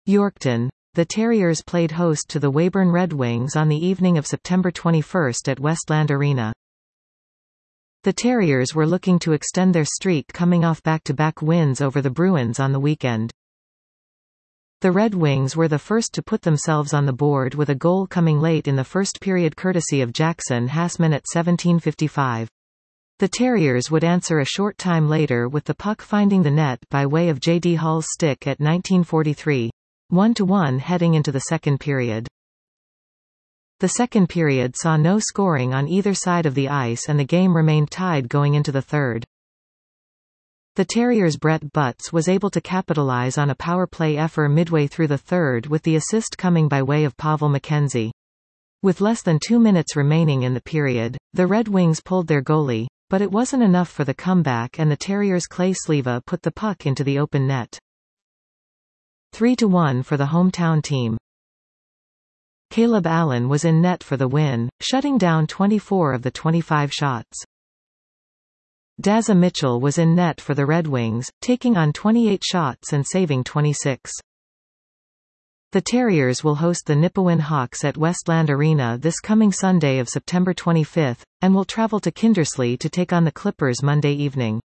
Yorkton. The Terriers played host to the Weyburn Red Wings on the evening of September 21 at Westland Arena. The Terriers were looking to extend their streak, coming off back-to-back wins over the Bruins on the weekend. The Red Wings were the first to put themselves on the board with a goal coming late in the first period courtesy of Jackson Hassman at 17:55. The Terriers would answer a short time later with the puck finding the net by way of J.D. Hall's stick at 19:43. 1-1 heading into the second period. The second period saw no scoring on either side of the ice and the game remained tied going into the third. The Terriers' Brett Butts was able to capitalize on a power play effort midway through the third with the assist coming by way of Pavel Mackenzie. With less than 2 minutes remaining in the period, the Red Wings pulled their goalie, but it wasn't enough for the comeback and the Terriers' Clay Sleva put the puck into the open net. 3-1 for the hometown team. Caleb Allen was in net for the win, shutting down 24 of the 25 shots. Daza Mitchell was in net for the Red Wings, taking on 28 shots and saving 26. The Terriers will host the Nipawin Hawks at Westland Arena this coming Sunday of September 25, and will travel to Kindersley to take on the Clippers Monday evening.